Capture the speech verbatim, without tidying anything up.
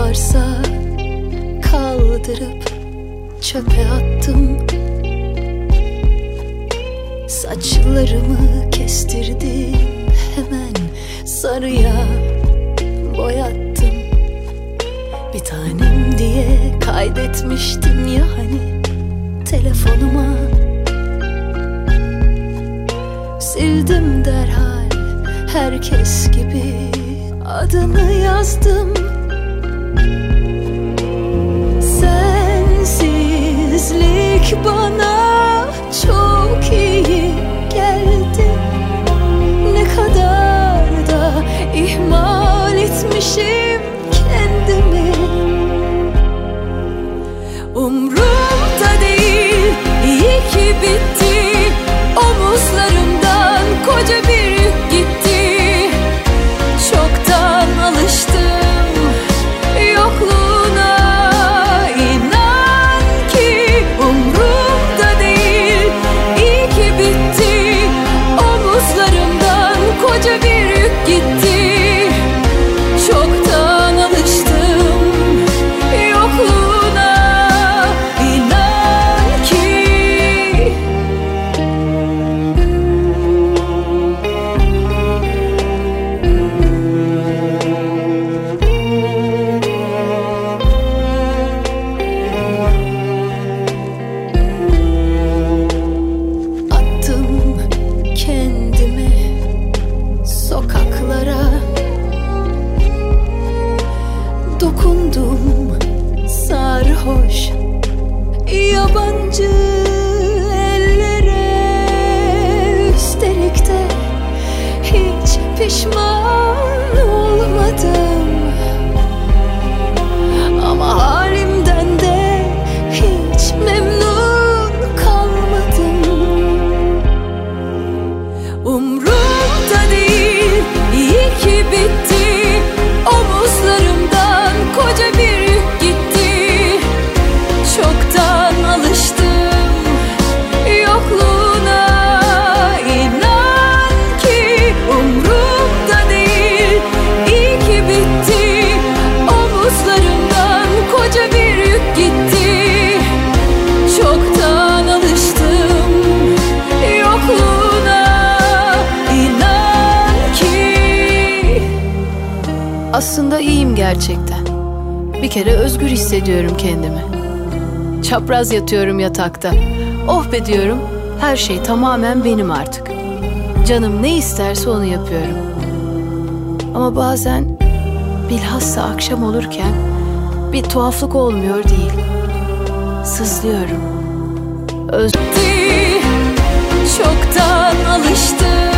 varsa kaldırıp çöpe attım. Saçlarımı kestirdim, hemen sarıya boyattım. Bir tanem diye kaydetmiştim ya hani telefonuma. Sildim derhal herkes gibi, adını yazdım. Sensizlik bana çok iyi geldi. Ne kadar da ihmal etmişim kendimi. Umrumda değil, iyi ki bitti. Omuzlarımdan koca bir yük gitti. Çoktan alıştım yokluğuna. İnan ki umrumda değil, iyi ki bitti. Omuzlarımdan koca bir yük gitti. Çoktan alıştım yokluğuna. İnan ki. Attım kendimi sokaklara. Dokundum sarhoş yabancı ellere. Üstelik de hiç pişman olmadım. Ama halimden de hiç memnun kalmadım. Umrumda değil, iyi ki bitti. Omuzlarımdan koca bir yük gitti. Çoktan alıştım yokluğuna. İnan ki umrumda değil, iyi ki bitti. Omuzlarımdan koca bir yük gitti. Çoktan alıştım yokluğuna. İnan ki. Aslında iyiyim gerçekten. Bir kere özgür hissediyorum kendimi. Çapraz yatıyorum yatakta. Oh be diyorum, her şey tamamen benim artık. Canım ne isterse onu yapıyorum. Ama bazen, bilhassa akşam olurken, bir tuhaflık olmuyor değil. Sızlıyorum. Öz- Çoktan alıştım